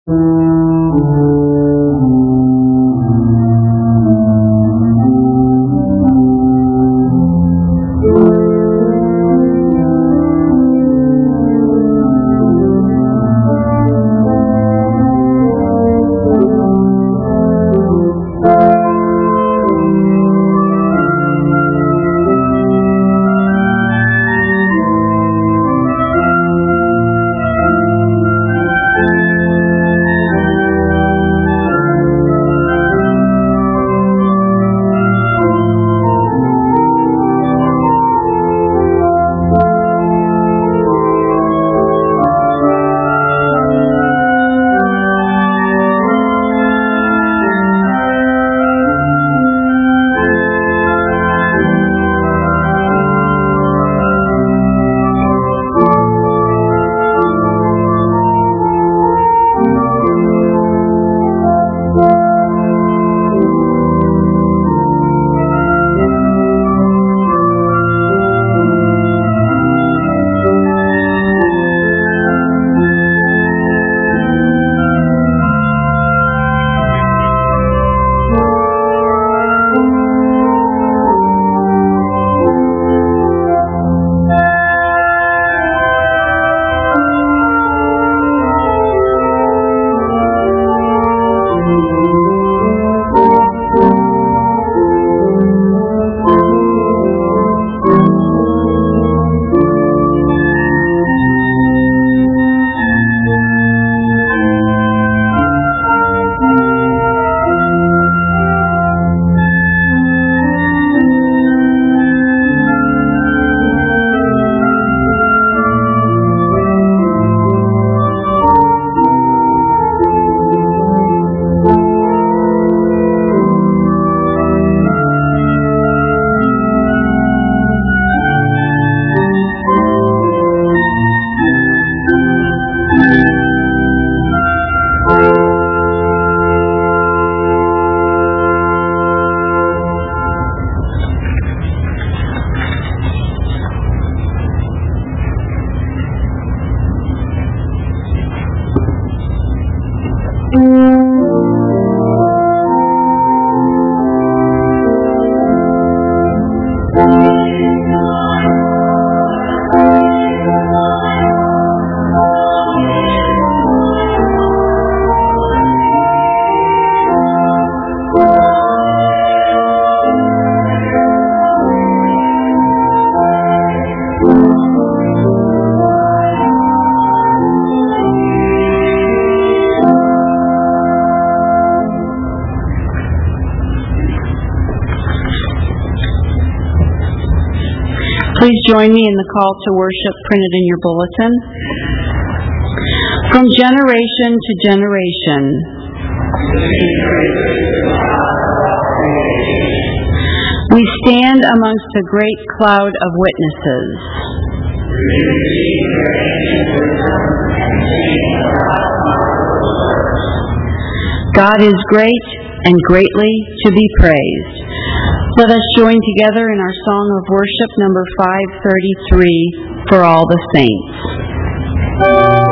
Please join me in the call to worship printed in your bulletin. From generation to generation, we stand amongst a great cloud of witnesses. God is great and greatly to be praised. Let us join together in our song of worship number 533, For All the Saints.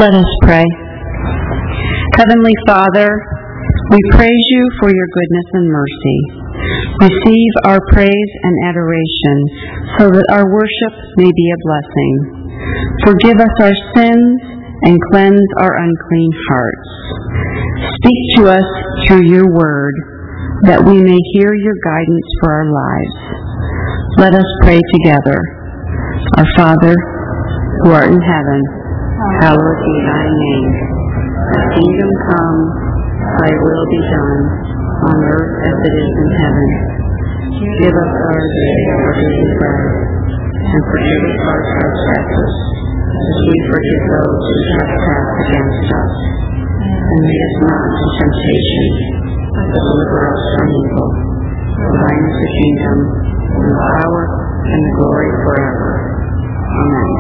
Let us pray. Heavenly Father, we praise you for your goodness and mercy. Receive our praise and adoration so that our worship may be a blessing. Forgive us our sins and cleanse our unclean hearts. Speak to us through your word that we may hear your guidance for our lives. Let us pray together. Our Father, who art in heaven, hallowed be thy name. Thy kingdom come, thy will be done, on earth as it is in heaven. Give us our daily bread, and forgive us our trespasses, as we forgive those who trespass against us. And lead us not into temptation, but deliver us from evil. For thine is the kingdom, and the power, and the glory forever. Amen.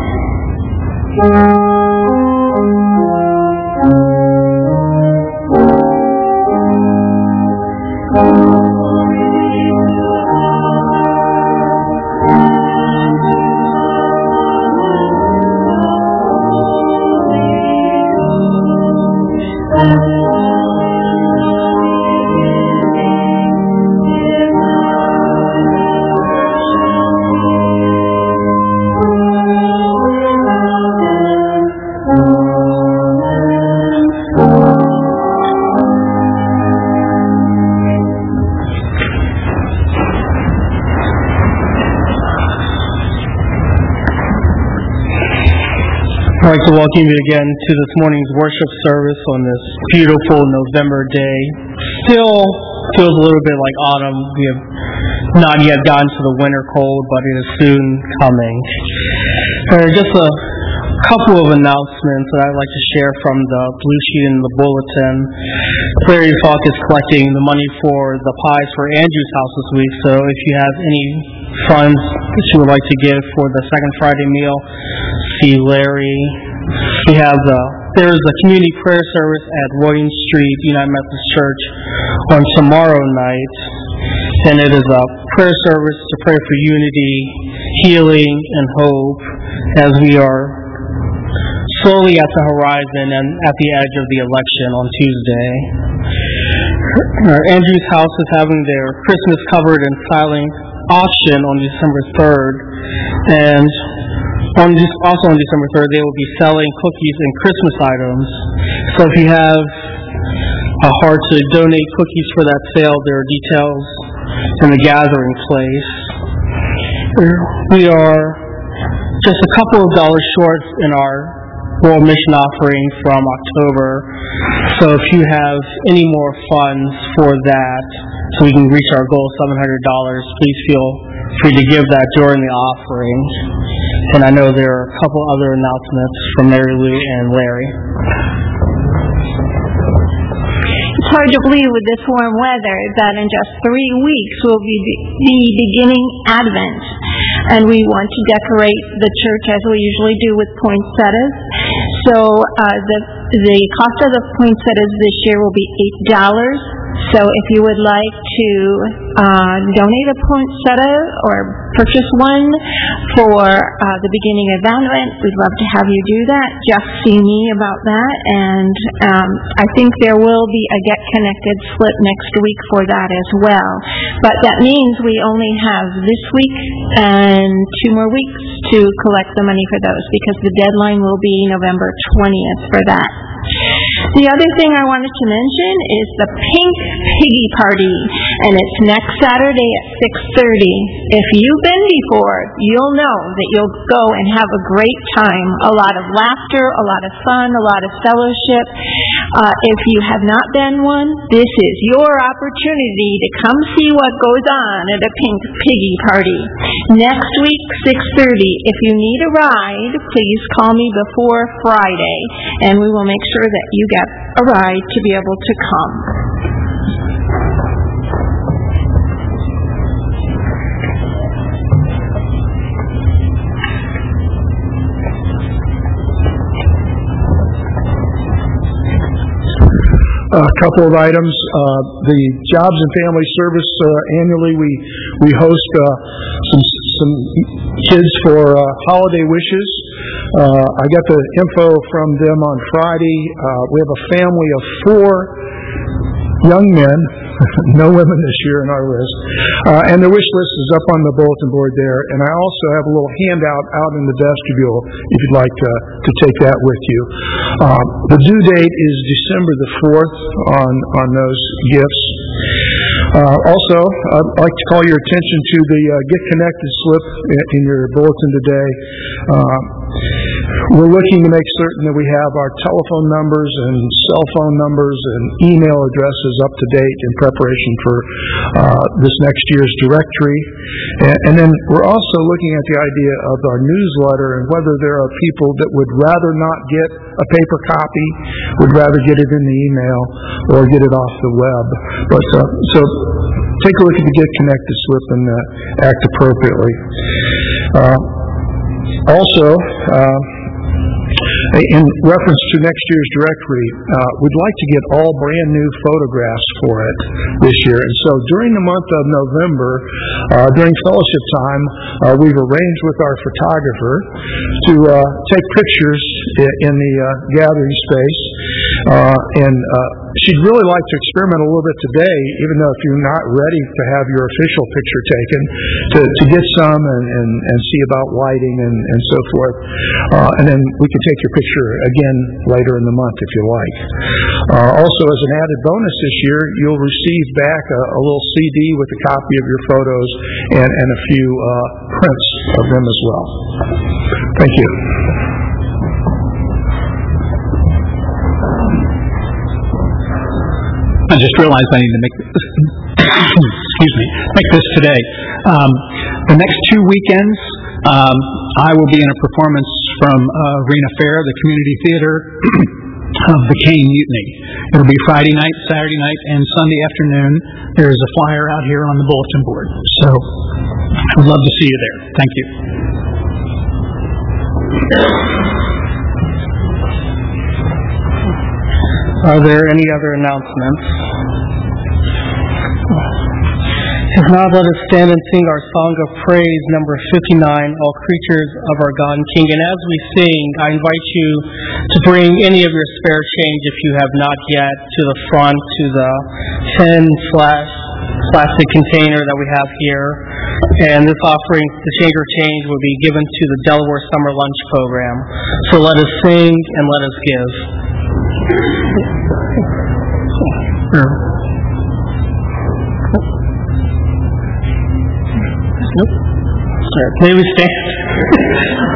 I'd like to welcome you again to this morning's worship service on this beautiful November day. Still feels a little bit like autumn. We have not yet gotten to the winter cold, but it is soon coming. Just a couple of announcements that I'd like to share from the blue sheet in the bulletin. Larry Falk is collecting the money for the pies for Andrew's house this week, so if you have any funds that you would like to give for the second Friday meal, see Larry. There's a community prayer service at Royden Street United Methodist Church on tomorrow night, and it is a prayer service to pray for unity, healing, and hope as we are slowly at the horizon and at the edge of the election on Tuesday. Andrew's House is having their Christmas covered and silent auction on December 3rd, and also on December 3rd, they will be selling cookies and Christmas items. So if you have a heart to donate cookies for that sale, there are details in the gathering place. We are just a couple of dollars short in our World Mission offering from October. So if you have any more funds for that, so we can reach our goal of $700, please feel free to give that during the offering. And I know there are a couple other announcements from Mary Lou and Larry. It's hard to believe with this warm weather that in just 3 weeks we'll be beginning Advent. And we want to decorate the church as we usually do with poinsettias. So the cost of the poinsettias this year will be $8. So if you would like to donate a poinsettia or purchase one for the beginning of Advent, we'd love to have you do that. Just see me about that. And I think there will be a Get Connected slip next week for that as well. But that means we only have this week and 2 more weeks to collect the money for those, because the deadline will be November 20th for that. The other thing I wanted to mention is the Pink Piggy Party, and it's next Saturday at 6:30. If you've been before, you'll know that you'll go and have a great time. A lot of laughter, a lot of fun, a lot of fellowship. If you have not been one, this is your opportunity to come see what goes on at a Pink Piggy Party. Next week, 6:30. If you need a ride, please call me before Friday, and we will make sure that you get a ride to be able to come. A couple of items. The Jobs and Family Service, annually we host some kids for holiday wishes. I got the info from them on Friday. We have a family of 4 young men, no women this year in our list, and their wish list is up on the bulletin board there. And I also have a little handout out in the vestibule if you'd like to take that with you. The due date is December the 4th on those gifts. Also, I'd like to call your attention to the Get Connected slip in your bulletin today. We're looking to make certain that we have our telephone numbers and cell phone numbers and email addresses up to date in preparation for this next year's directory. And then we're also looking at the idea of our newsletter and whether there are people that would rather not get a paper copy, would rather get it in the email or get it off the web. But so take a look at the Get Connected slip and act appropriately. Also, in reference to next year's directory, we'd like to get all brand new photographs for it this year. And so during the month of November, during fellowship time, we've arranged with our photographer to take pictures in the gathering space. And she'd really like to experiment a little bit today, even though if you're not ready to have your official picture taken, to get some and see about lighting and so forth. And then we can take your picture again later in the month if you like. Also, as an added bonus this year, you'll receive back a little CD with a copy of your photos and a few prints of them as well. Thank you. I just realized I need to make this, make this today. The next 2 weekends, I will be in a performance from Arena Fair, the community theater of the Kane Mutiny. It'll be Friday night, Saturday night, and Sunday afternoon. There's a flyer out here on the bulletin board. So I would love to see you there. Thank you. Are there any other announcements? If not, let us stand and sing our song of praise, number 59, All Creatures of Our God and King. And as we sing, I invite you to bring any of your spare change, if you have not yet, to the front, to the tin/plastic container that we have here. And this offering, the change or change, will be given to the Delaware Summer Lunch Program. So let us sing and let us give. Nope. All right, may we stand?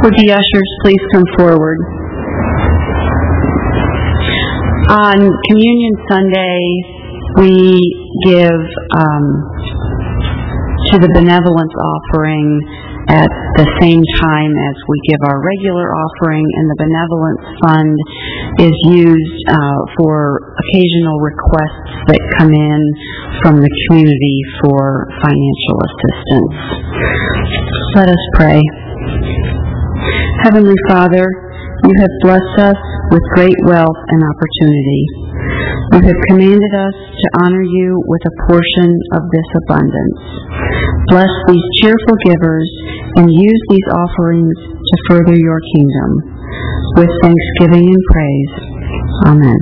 Would the ushers please come forward? On Communion Sunday, we give to the benevolence offering at the same time as we give our regular offering, and the benevolence fund is used for occasional requests that come in from the community for financial assistance. Let us pray. Heavenly Father, you have blessed us with great wealth and opportunity. You have commanded us to honor you with a portion of this abundance. Bless these cheerful givers and use these offerings to further your kingdom. With thanksgiving and praise. Amen.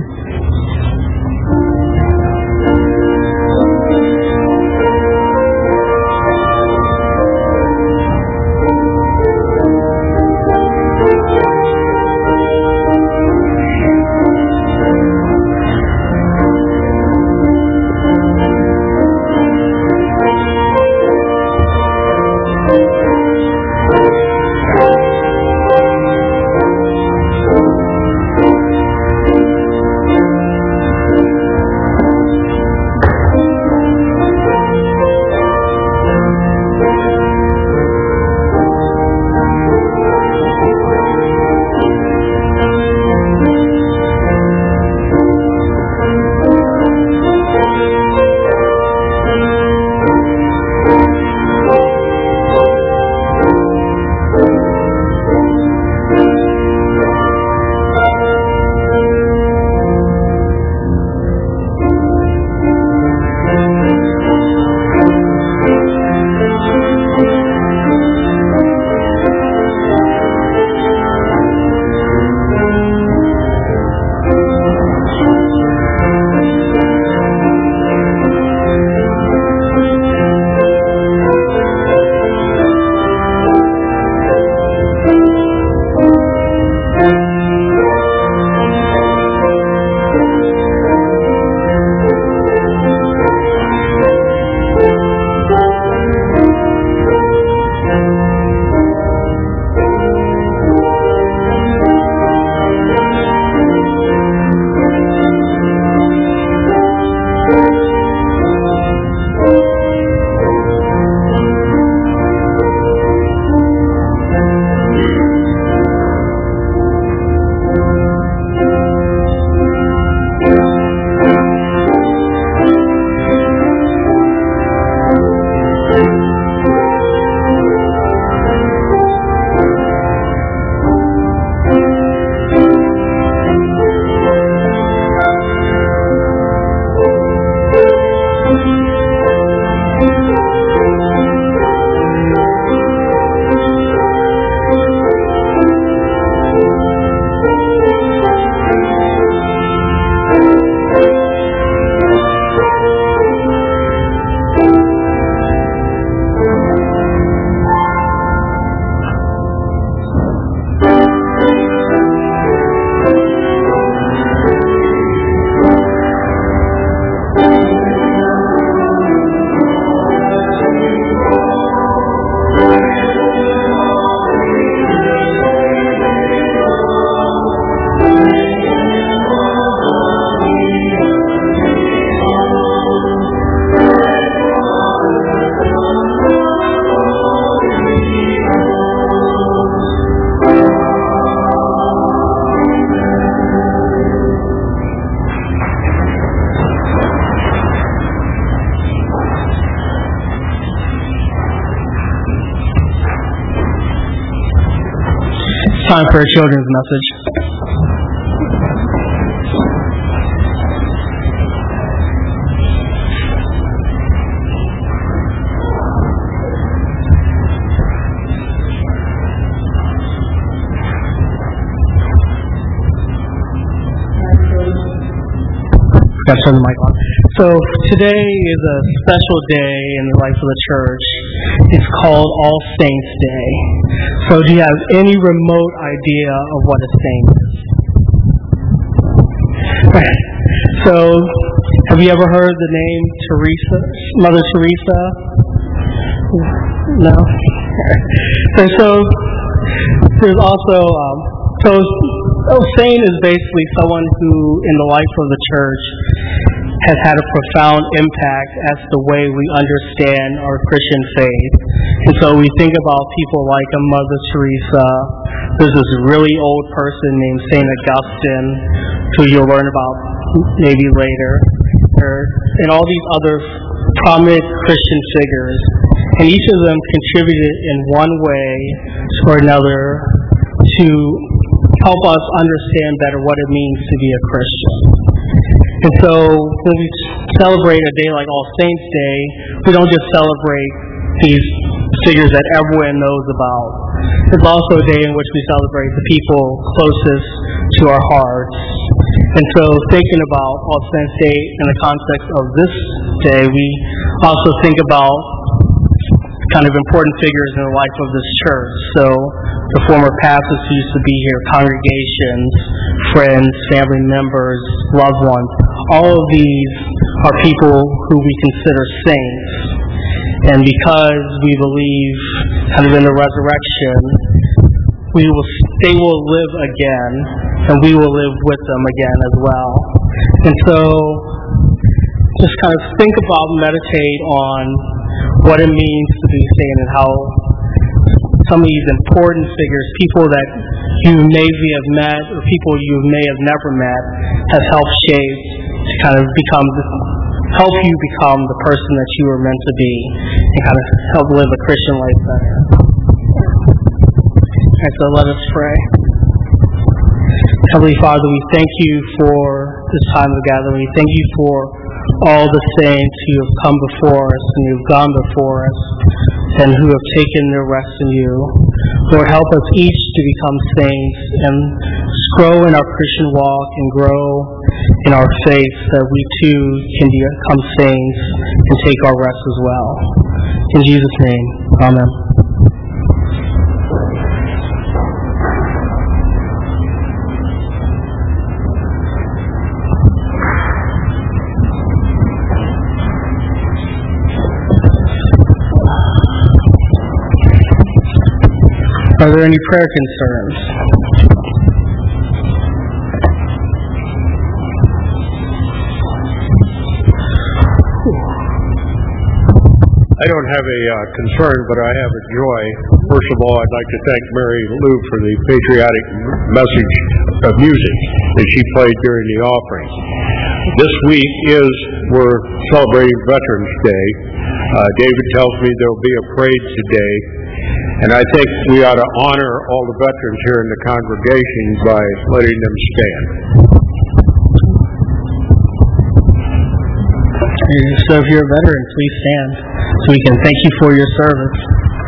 Time for a children's message. Got to turn the mic on. So today is a special day in the life of the church. It's called All Saints Day. So do you have any remote idea of what a saint is? So have you ever heard the name Teresa, Mother Teresa? No? And so There's also, saint is basically someone who, in the life of the church, has had a profound impact as the way we understand our Christian faith. And so we think about people like a Mother Teresa. There's this really old person named St. Augustine, who you'll learn about maybe later. And all these other prominent Christian figures. And each of them contributed in one way or another to help us understand better what it means to be a Christian. And so when we celebrate a day like All Saints Day, we don't just celebrate these figures that everyone knows about. It's also a day in which we celebrate the people closest to our hearts. And so thinking about All Saints Day in the context of this day, we also think about kind of important figures in the life of this church. So the former pastors who used to be here, congregations, friends, family members, loved ones. All of these are people who we consider saints. And because we believe kind of in the resurrection, they will live again, and we will live with them again as well. And so just kind of think about, meditate on what it means to be saint and how some of these important figures, people that you maybe have met or people you may have never met, has helped shape to kind of help you become the person that you were meant to be and kind of help live a Christian life better. And so let us pray. Heavenly Father, we thank you for this time of gathering. We thank you for all the saints who have come before us and who have gone before us and who have taken their rest in you. Lord, help us each to become saints and grow in our Christian walk and grow in our faith so that we too can become saints and take our rest as well. In Jesus' name, amen. Are there any prayer concerns? I don't have a concern, but I have a joy. First of all, I'd like to thank Mary Lou for the patriotic message of music that she played during the offering. This week we're celebrating Veterans Day. David tells me there will be a parade today. And I think we ought to honor all the veterans here in the congregation by letting them stand. So if you're a veteran, please stand so we can thank you for your service.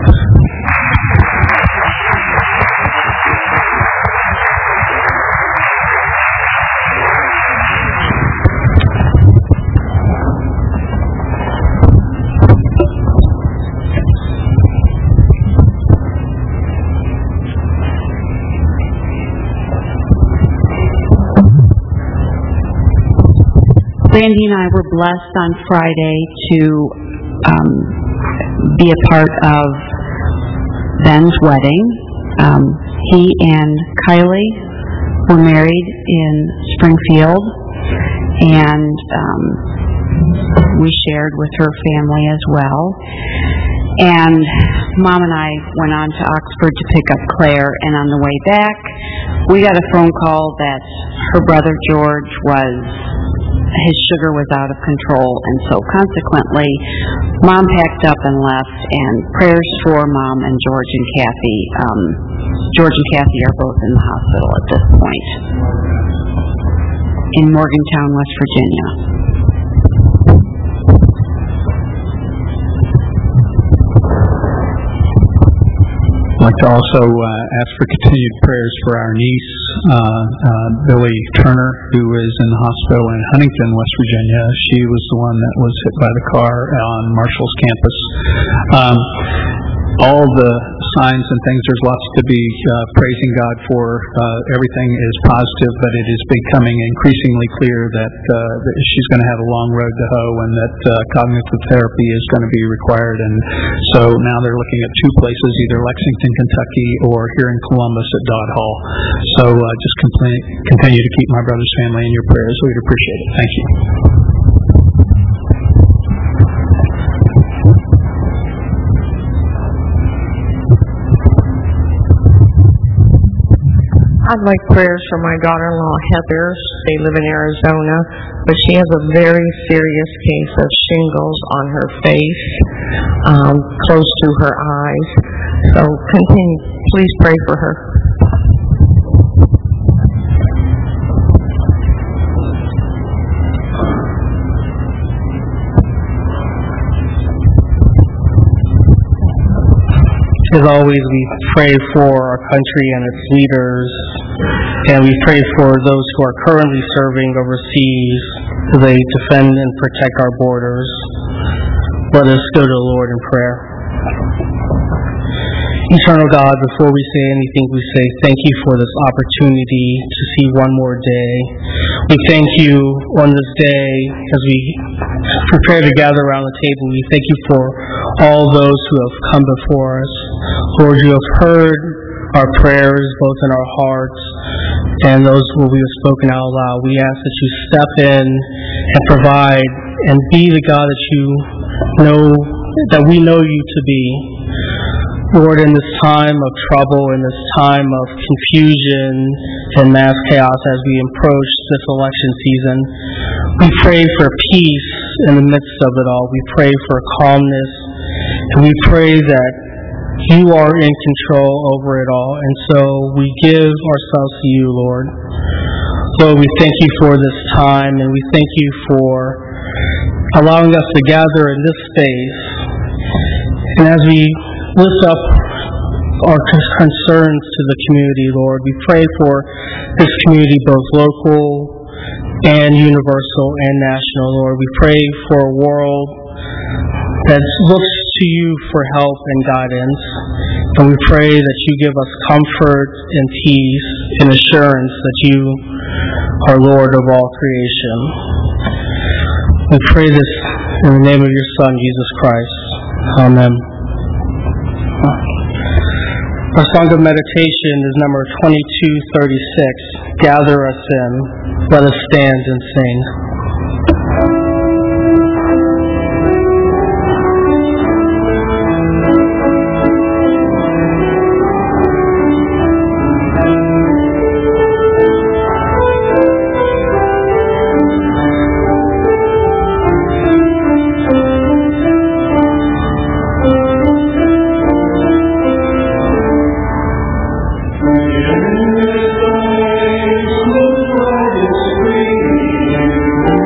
Randy and I were blessed on Friday to be a part of Ben's wedding. He and Kylie were married in Springfield, and we shared with her family as well. And Mom and I went on to Oxford to pick up Claire, and on the way back, we got a phone call that her brother George his sugar was out of control, and so consequently, Mom packed up and left, and prayers for Mom and George and Kathy. George and Kathy are both in the hospital at this point in Morgantown, West Virginia. I'd like to also ask for continued prayers for our niece, Billy Turner, who is in the hospital in Huntington, West Virginia. She was the one that was hit by the car on Marshall's campus. all the signs and things. There's lots to be praising God for. Everything is positive, but it is becoming increasingly clear that she's going to have a long road to hoe, and that cognitive therapy is going to be required. And so now they're looking at two places, either Lexington, Kentucky, or here in Columbus at Dodd Hall. So just continue to keep my brother's family in your prayers. We'd appreciate it. Thank you. I'd like prayers for my daughter-in-law, Heather. They live in Arizona, but she has a very serious case of shingles on her face, close to her eyes. So please pray for her. As always, we pray for our country and its leaders, and we pray for those who are currently serving overseas as they defend and protect our borders. Let us go to the Lord in prayer. Eternal God, before we say anything, we say thank you for this opportunity to see one more day. We thank you on this day as we prepare to gather around the table. We thank you for all those who have come before us. Lord, you have heard our prayers, both in our hearts and those where we have spoken out loud. We ask that you step in and provide and be the God that you know, that we know you to be. Lord, in this time of trouble, in this time of confusion and mass chaos as we approach this election season, we pray for peace in the midst of it all. We pray for calmness, and we pray that you are in control over it all. And so we give ourselves to you, Lord. Lord, we thank you for this time, and we thank you for allowing us to gather in this space. And as we lift up our concerns to the community, Lord, we pray for this community, both local and universal and national, Lord. We pray for a world that looks to you for help and guidance, and we pray that you give us comfort and peace and assurance that you are Lord of all creation. We pray this in the name of your Son, Jesus Christ. Amen. Our song of meditation is number 2236, Gather Us In. Let us stand and sing. In this place, the light is free.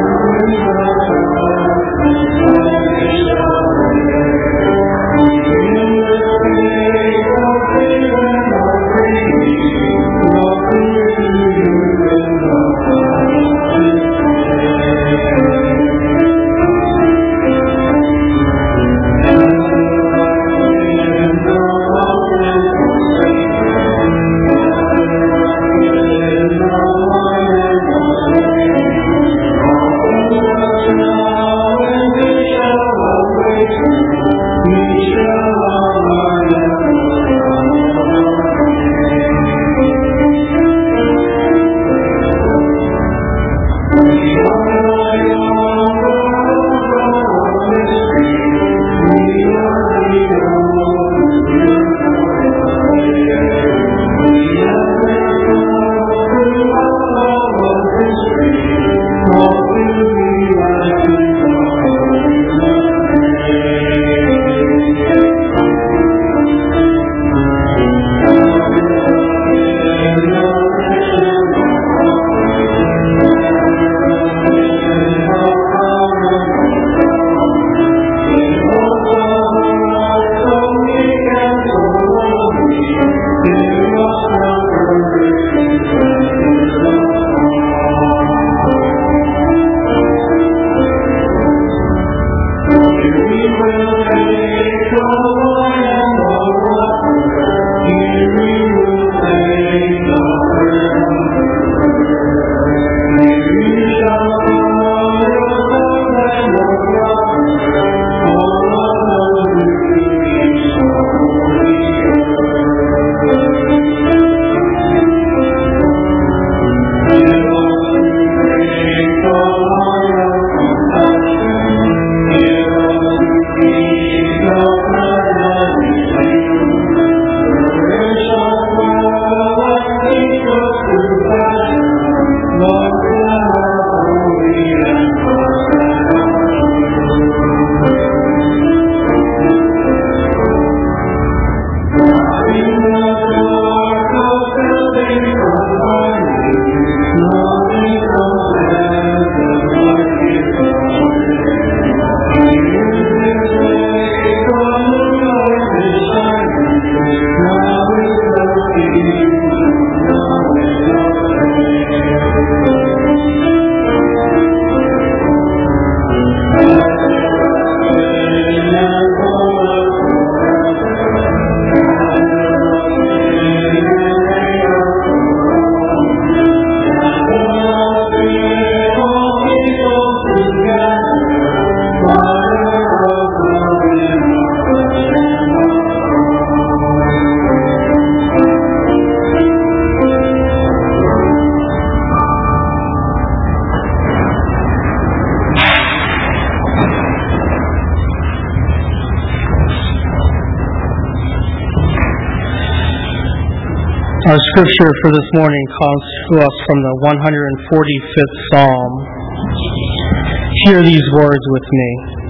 Our scripture for this morning comes to us from the 145th Psalm. Hear these words with me.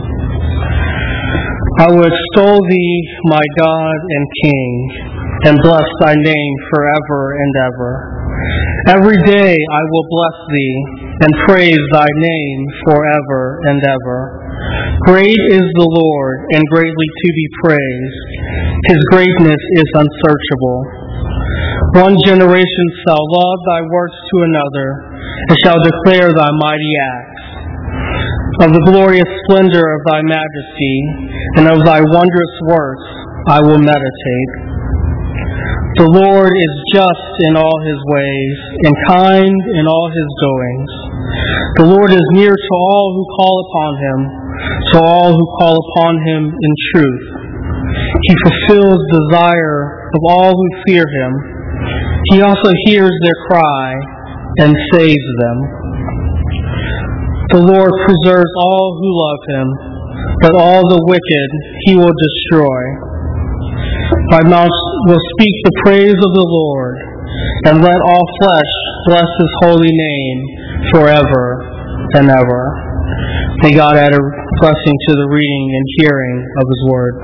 I will extol thee, my God and King, and bless thy name forever and ever. Every day I will bless thee, and praise thy name forever and ever. Great is the Lord, and greatly to be praised. His greatness is unsearchable. One generation shall laud thy works to another, and shall declare thy mighty acts. Of the glorious splendor of thy majesty, and of thy wondrous works I will meditate. The Lord is just in all his ways, and kind in all his doings. The Lord is near to all who call upon him, to all who call upon him in truth. He fulfills the desire of all who fear him. He also hears their cry and saves them. The Lord preserves all who love him, but all the wicked he will destroy. My mouth will speak the praise of the Lord, and let all flesh bless his holy name forever and ever. May God add a blessing to the reading and hearing of his word.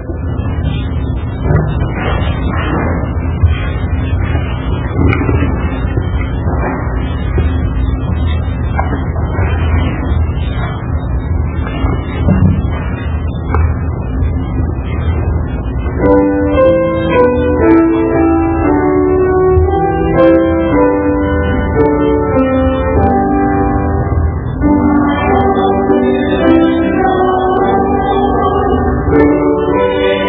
Thank you.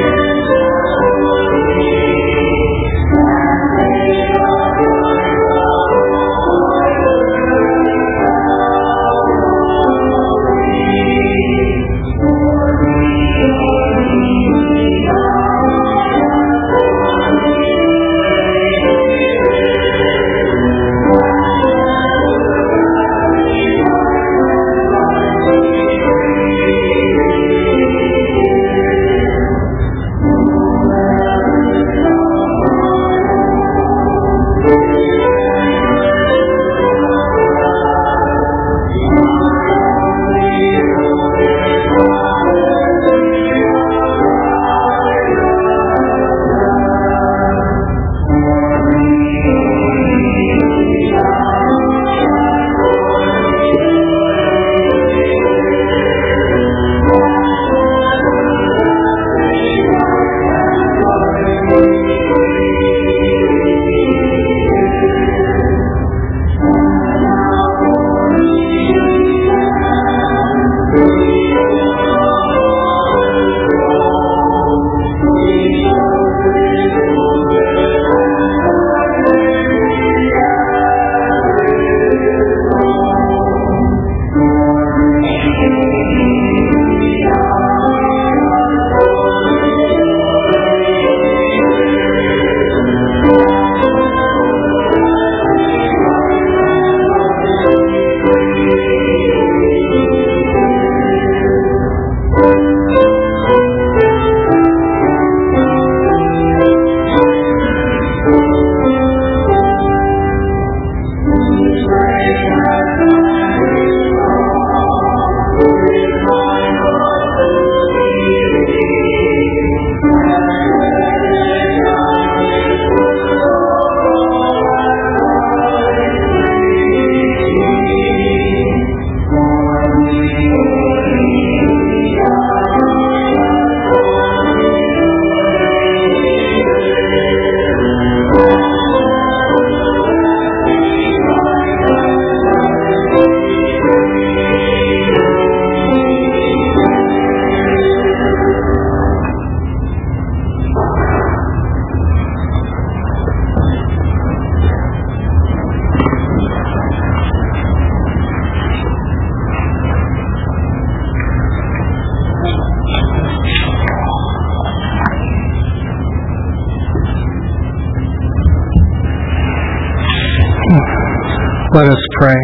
Let us pray.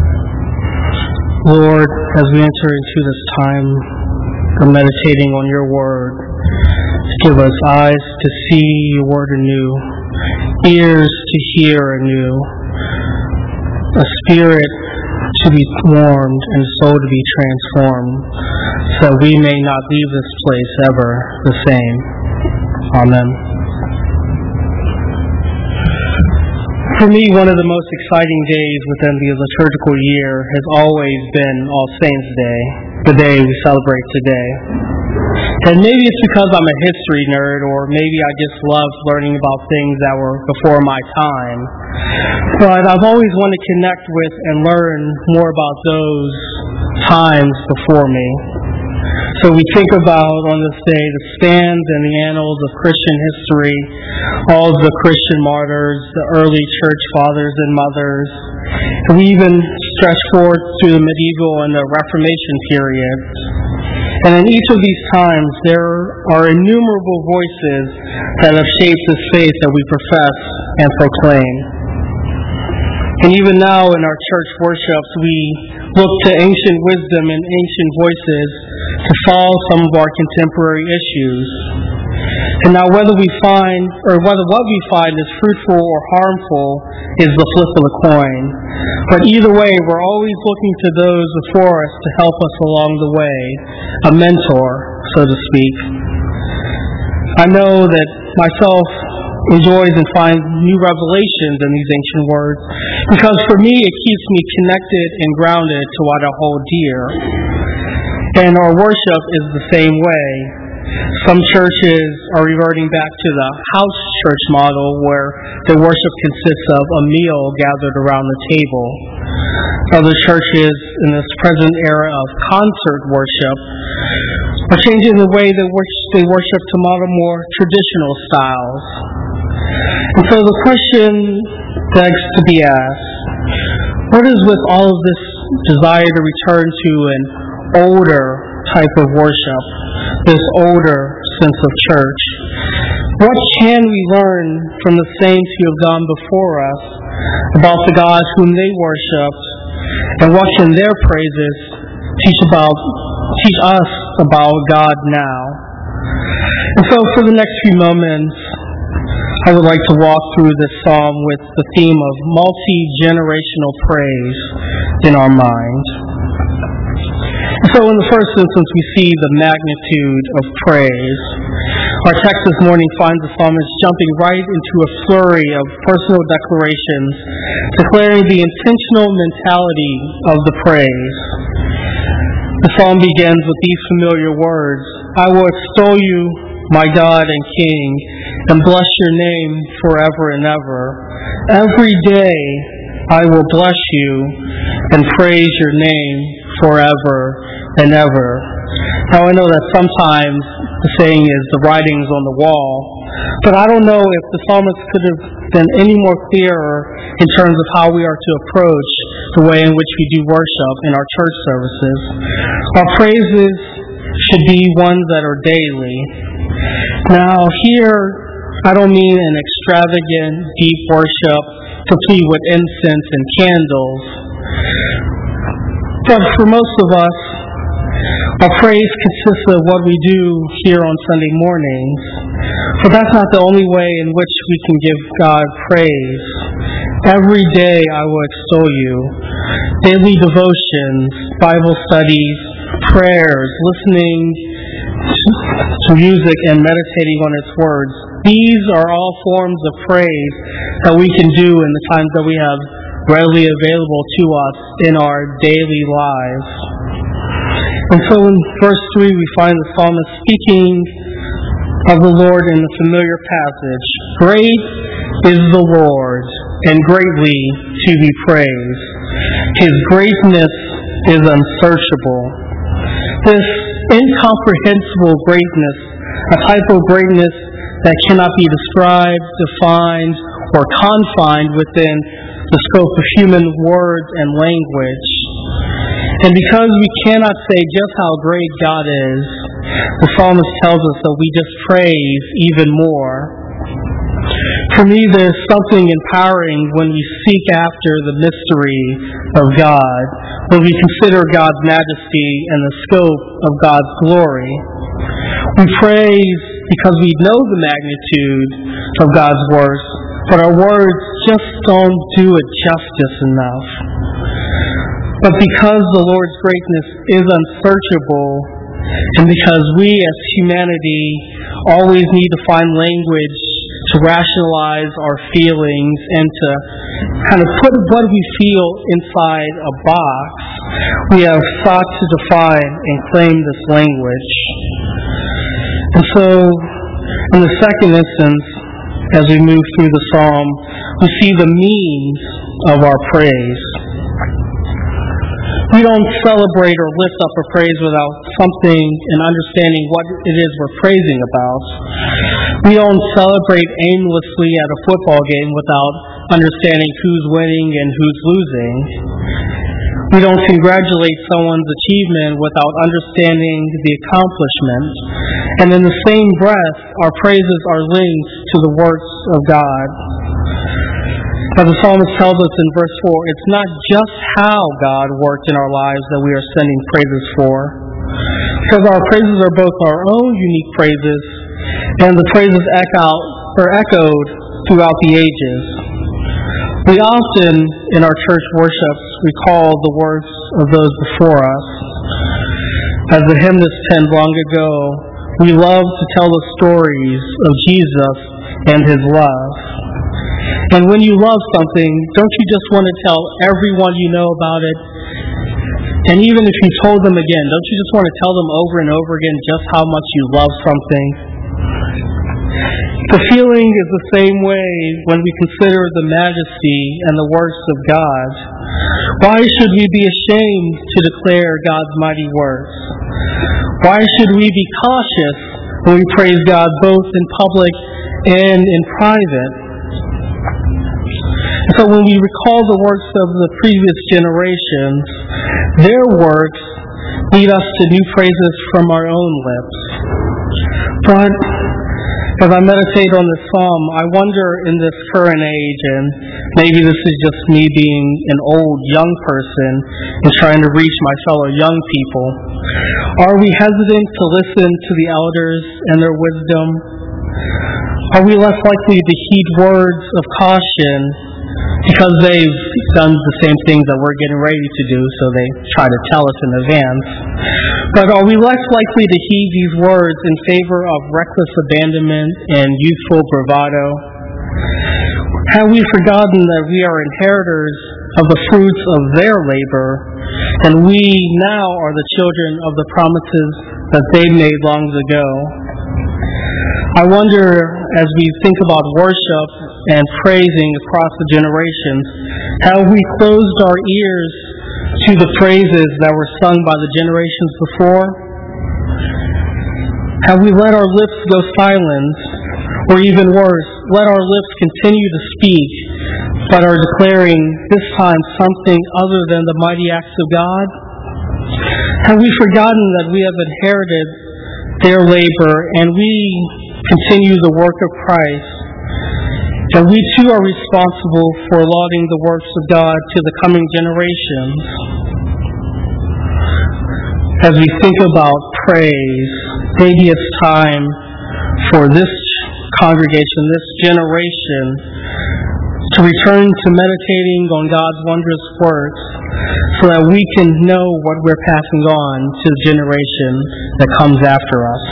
Lord, as we enter into this time of meditating on your word, give us eyes to see your word anew, ears to hear anew, a spirit to be warmed and a soul to be transformed, so we may not leave this place ever the same. Amen. For me, one of the most exciting days within the liturgical year has always been All Saints' Day, the day we celebrate today. And maybe it's because I'm a history nerd, or maybe I just love learning about things that were before my time. But I've always wanted to connect with and learn more about those times before me. So we think about on this day the stands and the annals of Christian history, all of the Christian martyrs, the early church fathers and mothers. And we even stretch forward through the medieval and the Reformation periods. And in each of these times, there are innumerable voices that have shaped this faith that we profess and proclaim. And even now in our church worships, we look to ancient wisdom and ancient voices to solve some of our contemporary issues. And now whether what we find is fruitful or harmful is the flip of the coin. But either way, we're always looking to those before us to help us along the way, a mentor, so to speak. I know that myself enjoys and finds new revelations in these ancient words, because for me it keeps me connected and grounded to what I hold dear. And our worship is the same way. Some churches are reverting back to the house church model, where the worship consists of a meal gathered around the table. Other churches in this present era of concert worship are changing the way they worship to model more traditional styles. And so the question begs to be asked, what is with all of this desire to return to an older type of worship, this older sense of church? What can we learn from the saints who have gone before us about the gods whom they worshipped, and what can their praises teach us about God now? And so for the next few moments, I would like to walk through this psalm with the theme of multi-generational praise in our mind. So in the first instance, we see the magnitude of praise. Our text this morning finds the psalmist jumping right into a flurry of personal declarations, declaring the intentional mentality of the praise. The psalm begins with these familiar words: I will extol you, my God and King, and bless your name forever and ever. Every day I will bless you and praise your name forever and ever. Now I know that sometimes the saying is the writing's on the wall, but I don't know if the psalmist could have been any more clearer in terms of how we are to approach the way in which we do worship in our church services. Our praises should be ones that are daily. Now here, I don't mean an extravagant, deep worship complete with incense and candles. But for most of us, our praise consists of what we do here on Sunday mornings. But that's not the only way in which we can give God praise. Every day I will extol you. Daily devotions, Bible studies, prayers, listening to music and meditating on its words. These are all forms of praise that we can do in the times that we have readily available to us in our daily lives. And so in verse 3 we find the psalmist speaking of the Lord in the familiar passage. Great is the Lord, and greatly to be praised. His greatness is unsearchable. This incomprehensible greatness, a type of greatness that cannot be described, defined, or confined within the scope of human words and language. And because we cannot say just how great God is, the psalmist tells us that we just praise even more. For me, there's something empowering when we seek after the mystery of God, when we consider God's majesty and the scope of God's glory. We praise because we know the magnitude of God's works, but our words just don't do it justice enough. But because the Lord's greatness is unsearchable, and because we as humanity always need to find language to rationalize our feelings and to kind of put what we feel inside a box, we have sought to define and claim this language. And so, in the second instance, as we move through the psalm, we see the means of our praise. We don't celebrate or lift up a praise without something and understanding what it is we're praising about. We don't celebrate aimlessly at a football game without understanding who's winning and who's losing. We don't congratulate someone's achievement without understanding the accomplishment. And in the same breath, our praises are linked to the works of God. As the psalmist tells us in verse 4, it's not just how God worked in our lives that we are sending praises for, because our praises are both our own unique praises and the praises echoed throughout the ages. We often, in our church worships, recall the works of those before us. As the hymnist penned long ago, we love to tell the stories of Jesus and His love. And when you love something, don't you just want to tell everyone you know about it? And even if you told them again, don't you just want to tell them over and over again just how much you love something? The feeling is the same way when we consider the majesty and the works of God. Why should we be ashamed to declare God's mighty works? Why should we be cautious when we praise God both in public and in private? So when we recall the works of the previous generations, their works lead us to new praises from our own lips. But as I meditate on this psalm, I wonder in this current age, and maybe this is just me being an old young person and trying to reach my fellow young people, are we hesitant to listen to the elders and their wisdom? Are we less likely to heed words of caution because they've done the same things that we're getting ready to do, so they try to tell us in advance? But are we less likely to heed these words in favor of reckless abandonment and youthful bravado? Have we forgotten that we are inheritors of the fruits of their labor, and we now are the children of the promises that they made long ago? I wonder, as we think about worship and praising across the generations, have we closed our ears to the praises that were sung by the generations before? Have we let our lips go silent, or even worse, let our lips continue to speak, but are declaring this time something other than the mighty acts of God? Have we forgotten that we have inherited their labor and we continue the work of Christ, and we too are responsible for lauding the works of God to the coming generations? As we think about praise, maybe it's time for this congregation, this generation, to return to meditating on God's wondrous works so that we can know what we're passing on to the generation that comes after us.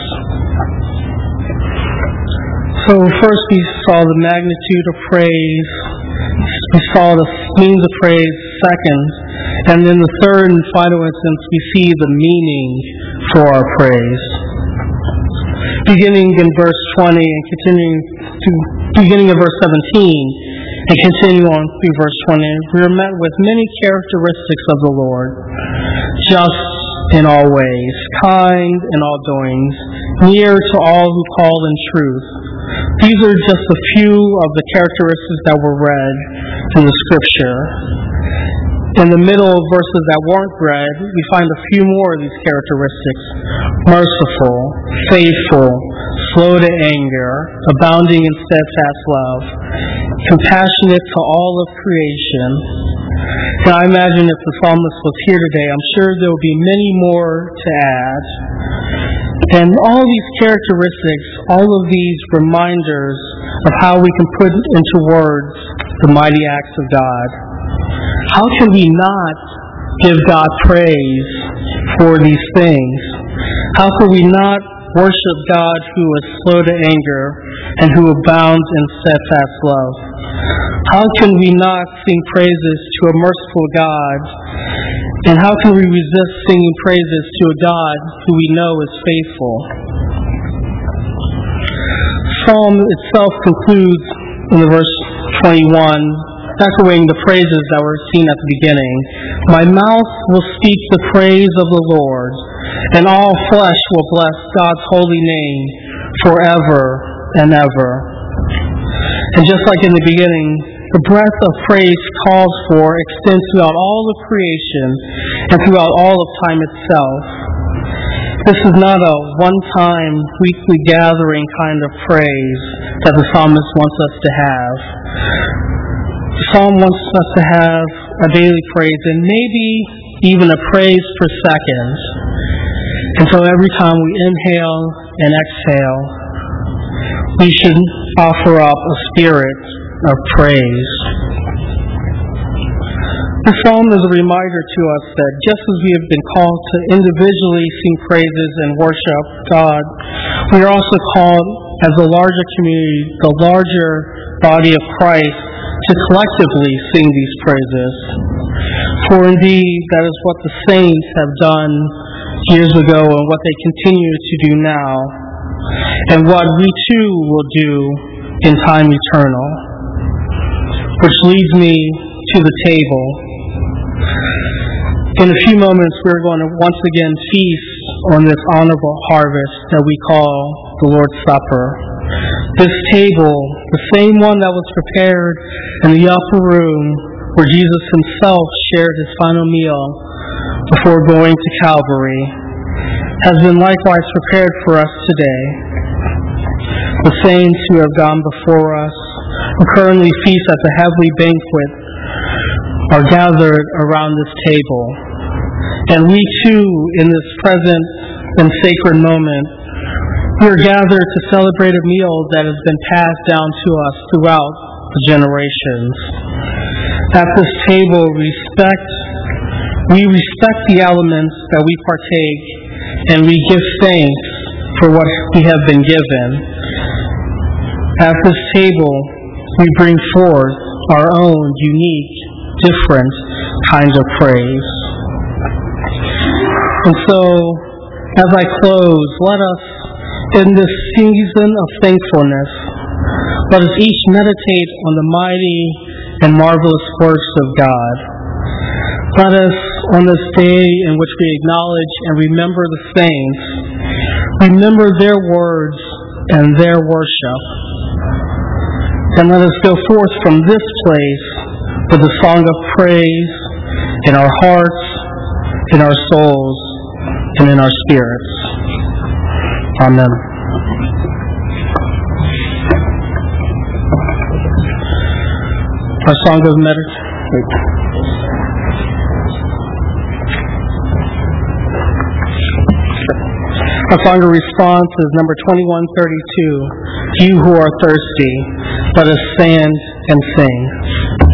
So first we saw the magnitude of praise, we saw the means of praise second, and then the third and final instance we see the meaning for our praise. Beginning in verse 20 and beginning in verse 17 and continue on through verse 20, we are met with many characteristics of the Lord: just in all ways, kind in all doings, near to all who call in truth. These are just a few of the characteristics that were read in the Scripture. In the middle verses that weren't read, we find a few more of these characteristics. Merciful, faithful, slow to anger, abounding in steadfast love, compassionate to all of creation. Now I imagine if the psalmist was here today, I'm sure there will be many more to add. And all these characteristics, all of these reminders of how we can put into words the mighty acts of God. How can we not give God praise for these things? How can we not worship God who is slow to anger and who abounds in steadfast love? How can we not sing praises to a merciful God? And how can we resist singing praises to a God who we know is faithful? Psalm itself concludes in the verse 21, echoing the praises that were seen at the beginning. My mouth will speak the praise of the Lord, and all flesh will bless God's holy name forever and ever. And just like in the beginning, the breath of praise calls for extends throughout all of creation and throughout all of time itself. This is not a one-time, weekly gathering kind of praise that the psalmist wants us to have. The psalm wants us to have a daily praise and maybe even a praise per second. And so every time we inhale and exhale, we should offer up a spirit of praise. The psalm is a reminder to us that just as we have been called to individually sing praises and worship God, we are also called as a larger community, the larger body of Christ, to collectively sing these praises. For indeed, that is what the saints have done years ago and what they continue to do now, and what we too will do in time eternal. Which leads me to the table. In a few moments, we're going to once again feast on this honorable harvest that we call the Lord's Supper. This table, the same one that was prepared in the upper room where Jesus himself shared his final meal before going to Calvary, has been likewise prepared for us today. The saints who have gone before us, who currently feast at the heavenly banquet, are gathered around this table. And we too, in this present and sacred moment, we are gathered to celebrate a meal that has been passed down to us throughout the generations. At this table, we respect the elements that we partake, and we give thanks for what we have been given. At this table, we bring forth our own unique, different kinds of praise. And so, as I close, let us, in this season of thankfulness, let us each meditate on the mighty and marvelous works of God. Let us, on this day in which we acknowledge and remember the saints, remember their words and their worship. And let us go forth from this place with a song of praise in our hearts, in our souls, and in our spirits. Amen. Our song of meditation. Our song of response is number 2132. You who are thirsty, let us stand and sing.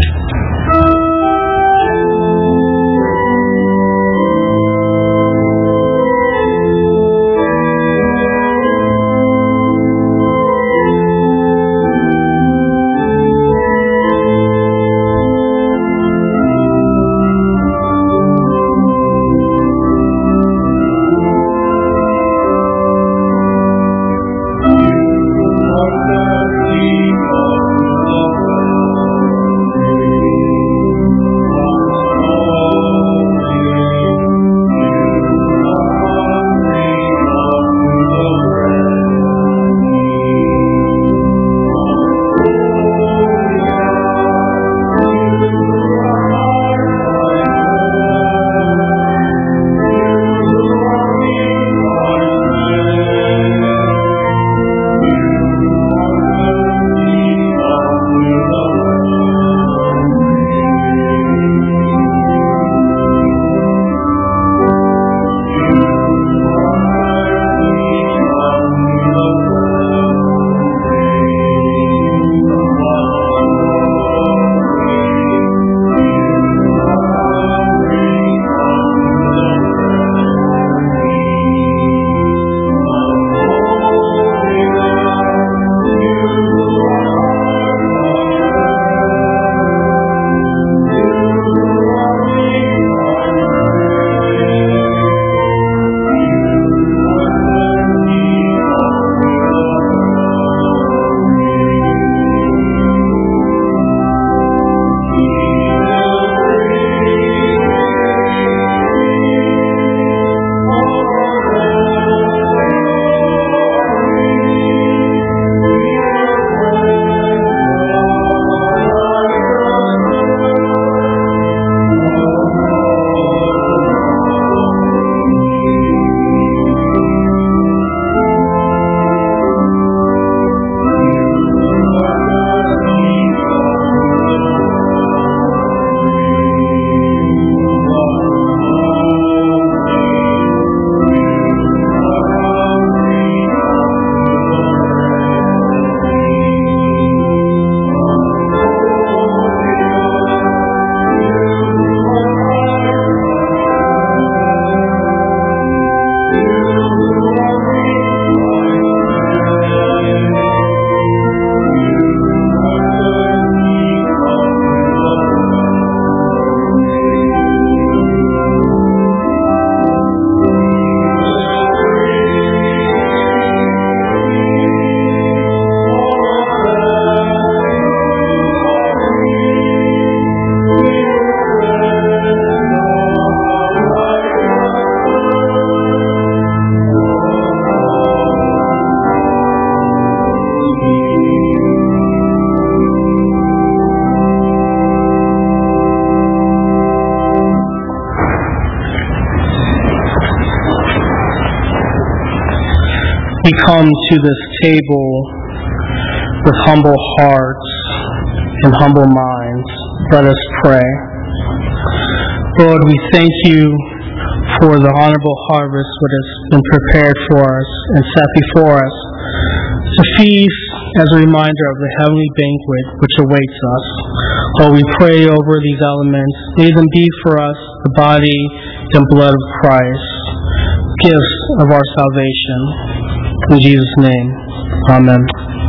we come to this table with humble hearts and humble minds. Let us pray. Lord, we thank you for the honorable harvest that has been prepared for us and set before us to feast as a reminder of the heavenly banquet which awaits us. Lord, we pray over these elements. May them be for us the body and blood of Christ, gifts of our salvation. In Jesus' name, amen.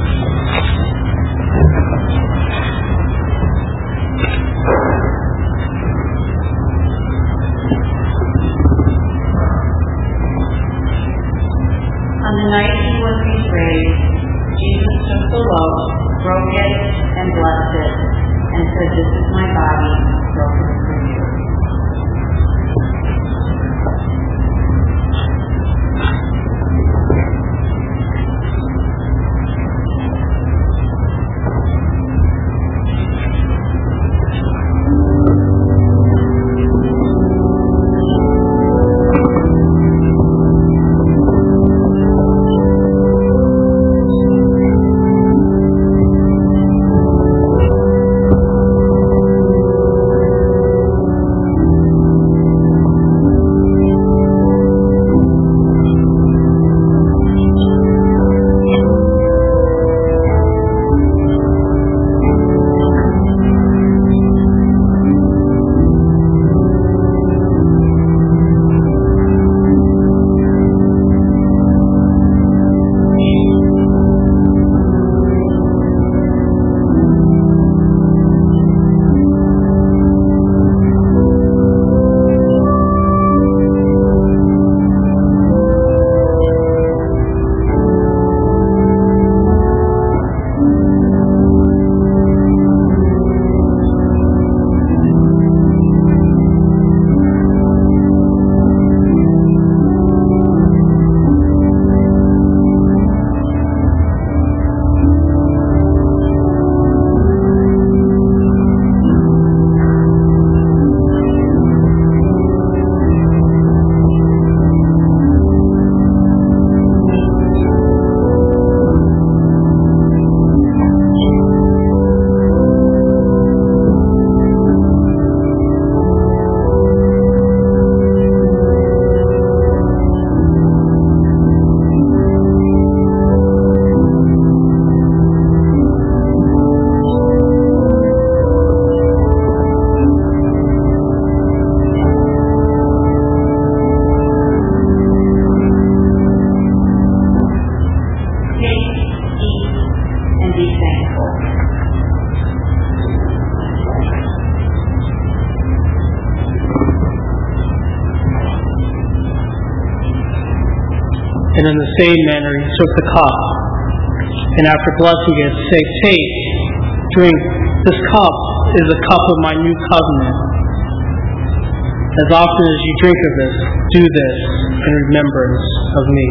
On the night he was betrayed, Jesus took the loaf, broke it, and blessed it, and said, "This is my body, broken for you." And in the same manner he took the cup, and after blessing it, said, "Take, drink. This cup is the cup of my new covenant. As often as you drink of this, do this in remembrance of me."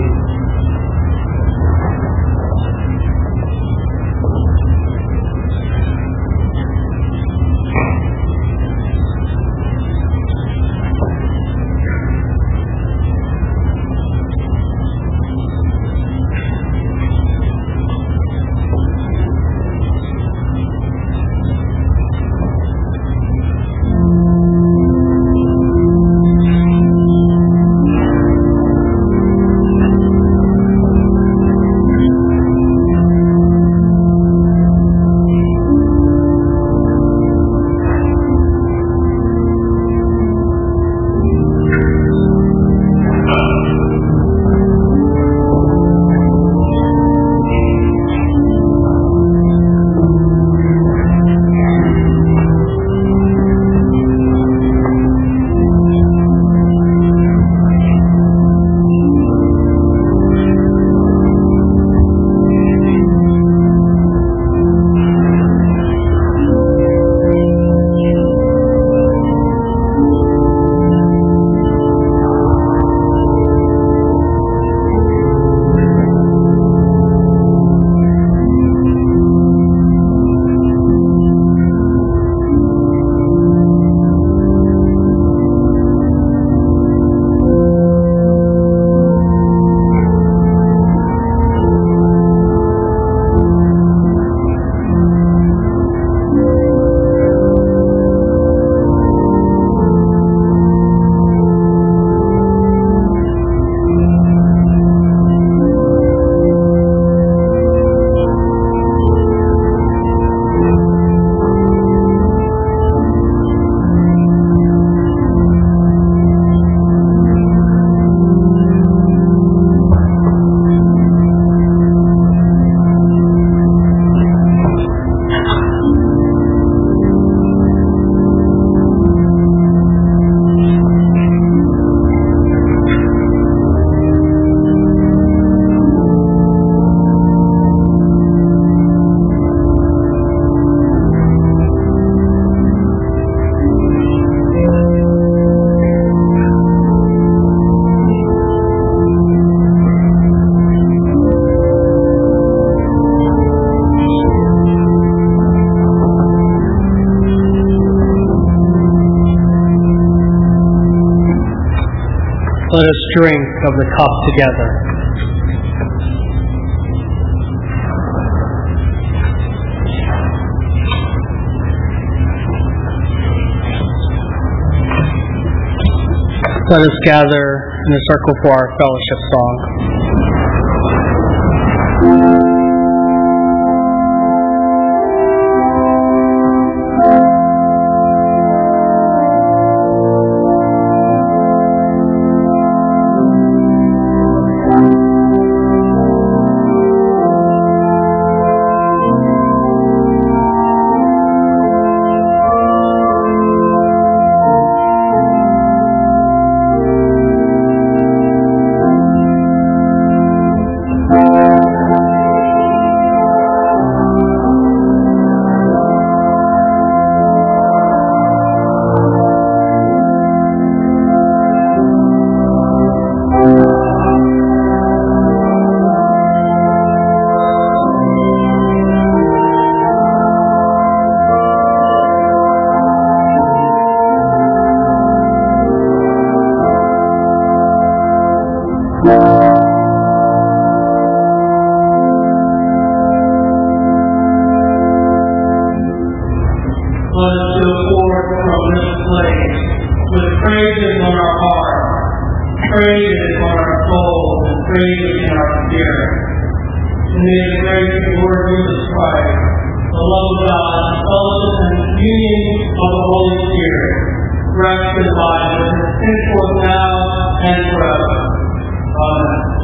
us drink of the cup together. Let us gather in a circle for our fellowship song. Rest in life, and henceforth now and forever. Amen.